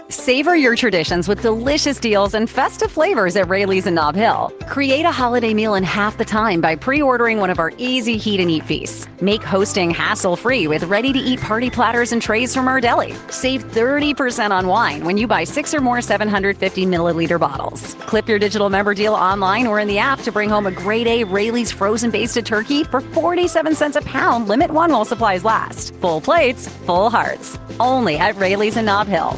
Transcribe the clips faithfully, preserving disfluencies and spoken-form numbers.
Savor your traditions with delicious deals and festive flavors at Rayleigh's in Nob Hill. Create a holiday meal in half the time by pre-ordering one of our easy heat and eat feasts. Make hosting hassle-free with ready-to-eat party platters and trays from our deli. Save thirty percent on wine when you buy six or more seven hundred fifty milliliter bottles. Clip your digital member deal online or in the app to bring home a grade A Rayleigh's frozen basted turkey for forty-seven cents a pound. Limit one while supplies last. Full plates, full hearts. Only at Rayleigh's in Nob Hill.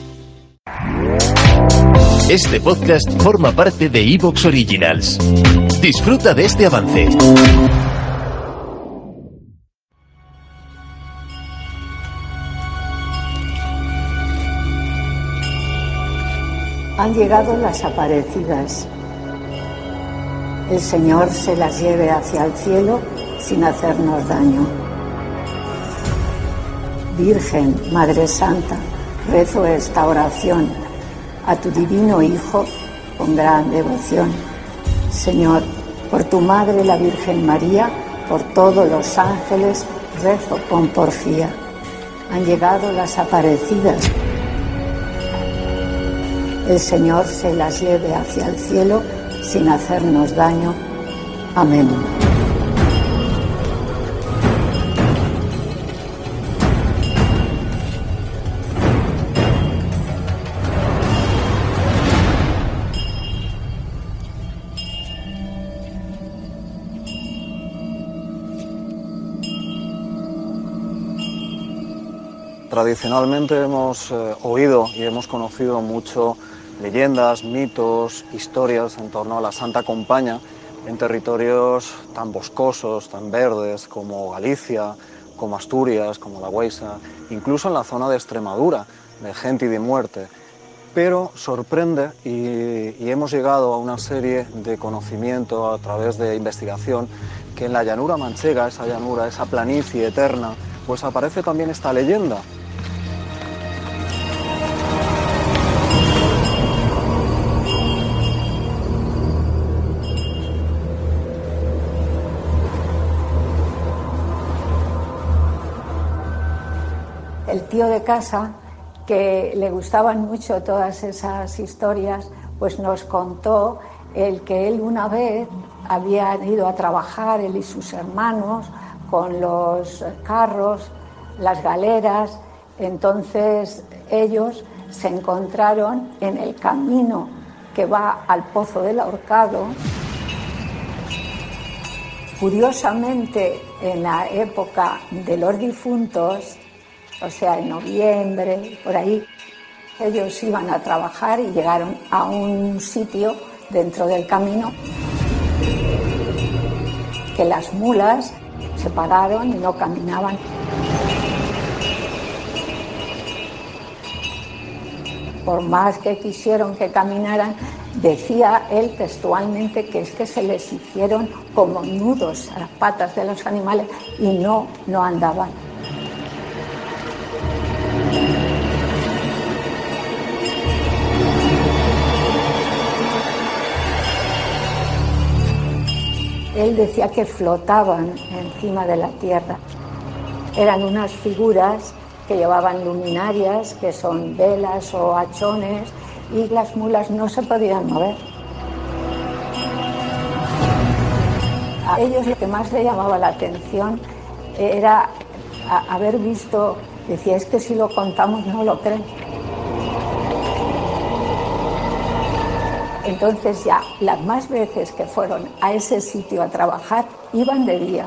Este podcast forma parte de iVoox Originals. Disfruta de este avance. Han llegado las aparecidas. El Señor se las lleve hacia el cielo sin hacernos daño. Virgen, Madre Santa, rezo esta oración a tu divino Hijo con gran devoción. Señor, por tu Madre la Virgen María, por todos los ángeles, rezo con porfía. Han llegado las aparecidas. El Señor se las lleve hacia el cielo sin hacernos daño. Amén. Tradicionalmente hemos eh, oído y hemos conocido mucho leyendas, mitos, historias en torno a la Santa Compaña en territorios tan boscosos, tan verdes como Galicia, como Asturias, como la Huesa, incluso en la zona de Extremadura, de gente y de muerte. Pero sorprende y, y hemos llegado a una serie de conocimiento a través de investigación que en la llanura manchega, esa llanura, esa planicie eterna, pues aparece también esta leyenda. El tío de casa, que le gustaban mucho todas esas historias, pues nos contó el que él una vez había ido a trabajar, él y sus hermanos, con los carros, las galeras. Entonces ellos se encontraron en el camino que va al Pozo del Ahorcado. Curiosamente, en la época de los difuntos, o sea, en noviembre, por ahí, ellos iban a trabajar y llegaron a un sitio dentro del camino que las mulas se pararon y no caminaban. Por más que quisieron que caminaran, decía él textualmente que es que se les hicieron como nudos a las patas de los animales y no, no andaban. Él decía que flotaban encima de la tierra. Eran unas figuras que llevaban luminarias, que son velas o hachones, y las mulas no se podían mover. A ellos lo que más le llamaba la atención era haber visto, decía, es que si lo contamos no lo creen. Entonces ya las más veces que fueron a ese sitio a trabajar, iban de día.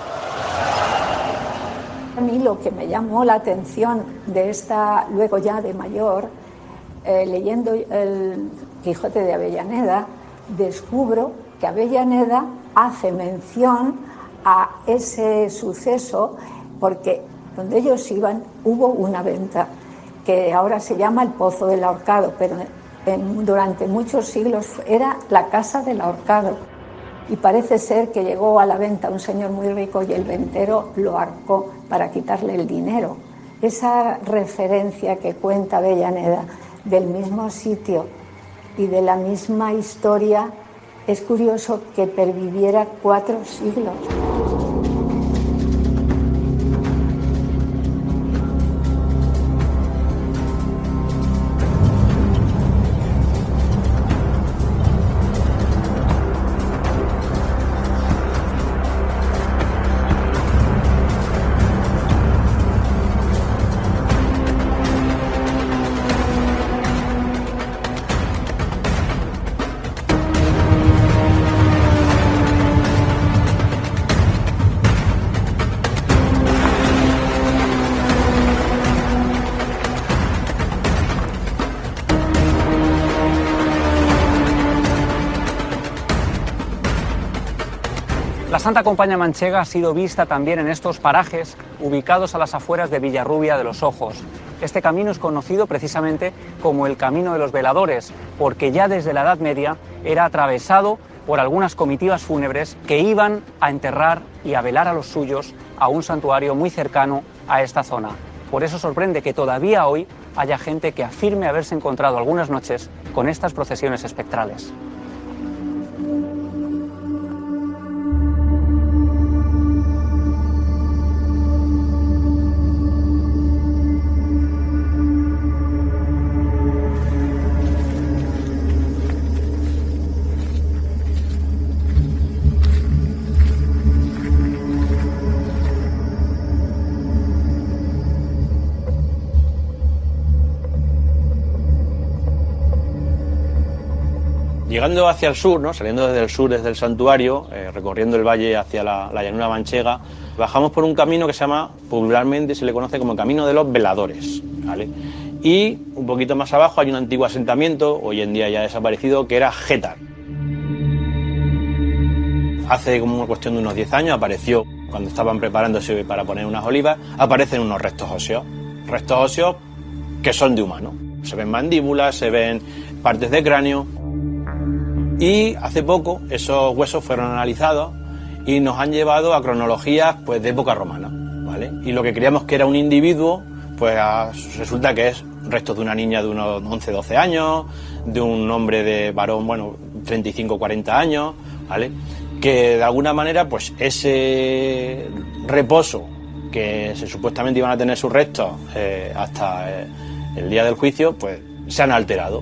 A mí lo que me llamó la atención de esta, luego ya de mayor, eh, leyendo el Quijote de Avellaneda, descubro que Avellaneda hace mención a ese suceso porque donde ellos iban hubo una venta que ahora se llama el Pozo del Ahorcado, pero en, durante muchos siglos era la Casa del Ahorcado. Y parece ser que llegó a la venta un señor muy rico y el ventero lo ahorcó para quitarle el dinero. Esa referencia que cuenta Avellaneda del mismo sitio y de la misma historia, es curioso que perviviera cuatro siglos. La Santa Compaña manchega ha sido vista también en estos parajes ubicados a las afueras de Villarrubia de los Ojos. Este camino es conocido precisamente como el Camino de los Veladores, porque ya desde la Edad Media era atravesado por algunas comitivas fúnebres que iban a enterrar y a velar a los suyos a un santuario muy cercano a esta zona. Por eso sorprende que todavía hoy haya gente que afirme haberse encontrado algunas noches con estas procesiones espectrales. Llegando hacia el sur, ¿no? Saliendo desde el sur, desde el santuario, eh, recorriendo el valle hacia la, la llanura manchega, bajamos por un camino que se llama, popularmente se le conoce como el Camino de los Veladores, ¿vale? Y un poquito más abajo hay un antiguo asentamiento, hoy en día ya desaparecido, que era Gétar. Hace como una cuestión de unos diez años apareció, cuando estaban preparándose para poner unas olivas, aparecen unos restos óseos, restos óseos que son de humanos. Se ven mandíbulas, se ven partes de cráneo. Y hace poco esos huesos fueron analizados y nos han llevado a cronologías pues, de época romana, ¿vale? Y lo que creíamos que era un individuo, pues resulta que es restos de una niña de unos once doce años, de un hombre de varón, bueno, treinta y cinco cuarenta años, ¿vale? Que de alguna manera, pues ese reposo que se, supuestamente iban a tener sus restos eh, hasta eh, el día del juicio, pues se han alterado.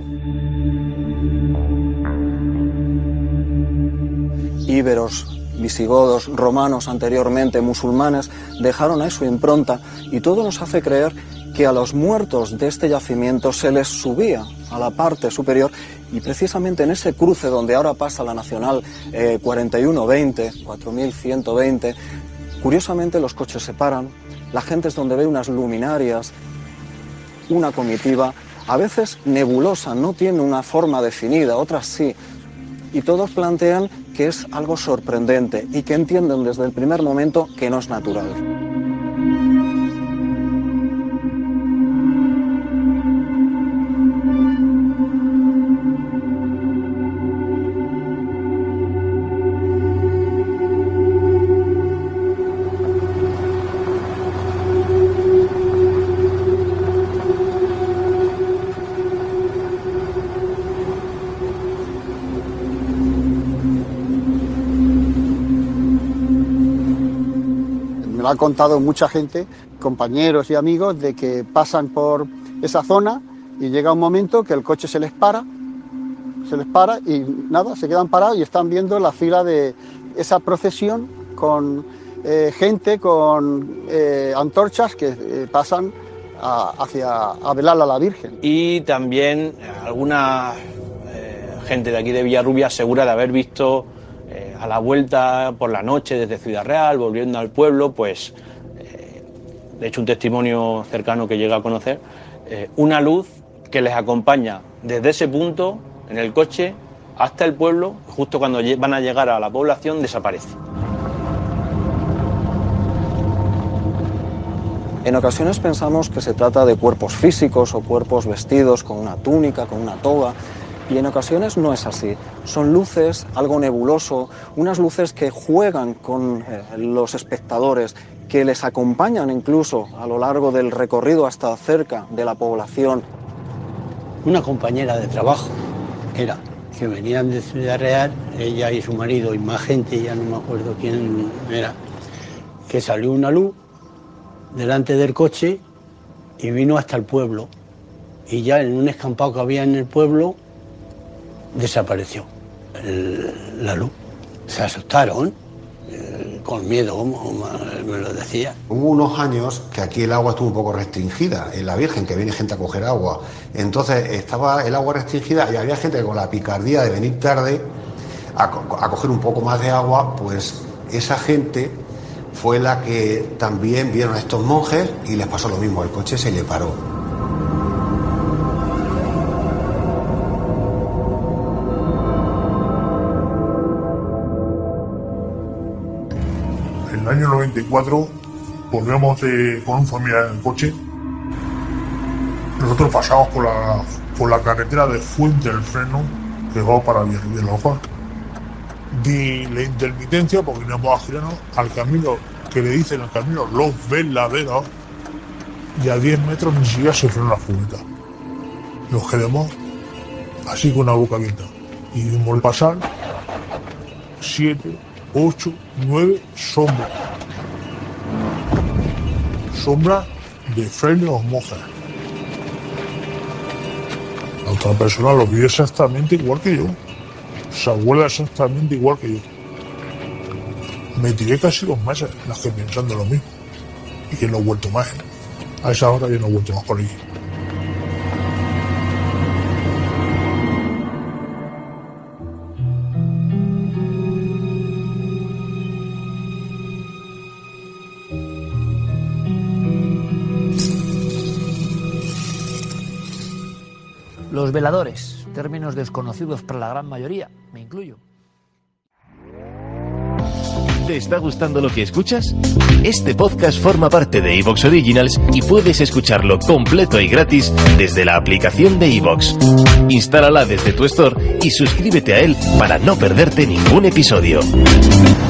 Íberos, visigodos, romanos anteriormente, musulmanes, dejaron ahí su impronta y todo nos hace creer que a los muertos de este yacimiento se les subía a la parte superior y precisamente en ese cruce donde ahora pasa la Nacional eh, cuarenta y uno veinte, cuatro mil ciento veinte, curiosamente los coches se paran, la gente es donde ve unas luminarias, una comitiva, a veces nebulosa, no tiene una forma definida, otras sí, y todos plantean que es algo sorprendente y que entienden desde el primer momento que no es natural. Ha contado mucha gente, compañeros y amigos, de que pasan por esa zona y llega un momento que el coche se les para, se les para y nada, se quedan parados y están viendo la fila de esa procesión con eh, gente, con eh, antorchas que eh, pasan a, hacia a velar a la Virgen. Y también alguna eh, gente de aquí de Villarrubia asegura de haber visto a la vuelta por la noche desde Ciudad Real, volviendo al pueblo, pues, eh, de hecho un testimonio cercano que llega a conocer, eh, una luz que les acompaña desde ese punto, en el coche, hasta el pueblo, justo cuando van a llegar a la población, desaparece. En ocasiones pensamos que se trata de cuerpos físicos o cuerpos vestidos con una túnica, con una toga, y en ocasiones no es así. Son luces, algo nebuloso, unas luces que juegan con eh, los espectadores, que les acompañan incluso a lo largo del recorrido hasta cerca de la población. Una compañera de trabajo era, que venían de Ciudad Real, ella y su marido y más gente, ya no me acuerdo quién era, que salió una luz delante del coche y vino hasta el pueblo. Y ya en un escampado que había en el pueblo, desapareció el, la luz. Se asustaron, eh, con miedo, como me lo decía. Hubo unos años que aquí el agua estuvo un poco restringida, en la Virgen, que viene gente a coger agua. Entonces estaba el agua restringida y había gente que con la picardía de venir tarde a, a coger un poco más de agua, pues esa gente fue la que también vieron a estos monjes y les pasó lo mismo, el coche se le paró. veinticuatro volvemos de, con un familiar en el coche. Nosotros pasamos por la, por la carretera de Fuente del Freno, que va para Villarrubia de los Ojos. Di la intermitencia, porque no hemos girado al camino que le dicen el camino Los Verdaderos, y a diez metros ni siquiera se frenó la furgoneta. Nos quedamos así con la boca abierta. Y vimos pasar siete, ocho, nueve sombras. Sombras de frailes o monjas. La otra persona lo vio exactamente igual que yo. Se acuerda exactamente igual que yo. Me tiré casi dos meses, las que pensando lo mismo. Y que no he vuelto más. ¿eh? A esa hora yo no he vuelto más por allí. Los veladores, términos desconocidos para la gran mayoría, me incluyo. ¿Te está gustando lo que escuchas? Este podcast forma parte de iVoox Originals y puedes escucharlo completo y gratis desde la aplicación de iVoox. Instálala desde tu store y suscríbete a él para no perderte ningún episodio.